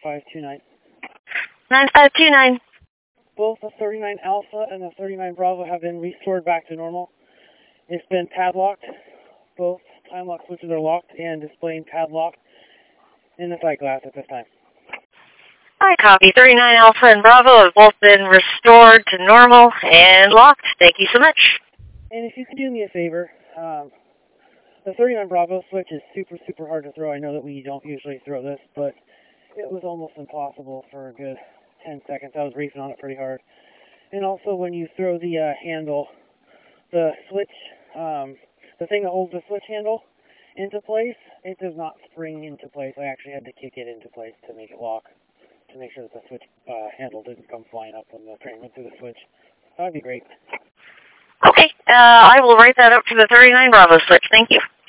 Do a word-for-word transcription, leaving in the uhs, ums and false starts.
five two nine. nine five two nine. Both the thirty-nine Alpha and the thirty-nine Bravo have been restored back to normal. It's been padlocked. Both time lock switches are locked and displaying padlock in the sight glass at this time. I copy. thirty-nine Alpha and Bravo have both been restored to normal and locked. Thank you so much. And if you could do me a favor, um, the thirty-nine Bravo switch is super, super hard to throw. I know that we don't usually throw this, but it was almost impossible for a good ten seconds. I was reefing on it pretty hard. And also when you throw the uh, handle, the switch, um, the thing that holds the switch handle into place, it does not spring into place. I actually had to kick it into place to make it lock, to make sure that the switch uh, handle didn't come flying up when the train went through the switch. That would be great. Okay, uh, I will write that up for the thirty-nine Bravo switch. Thank you.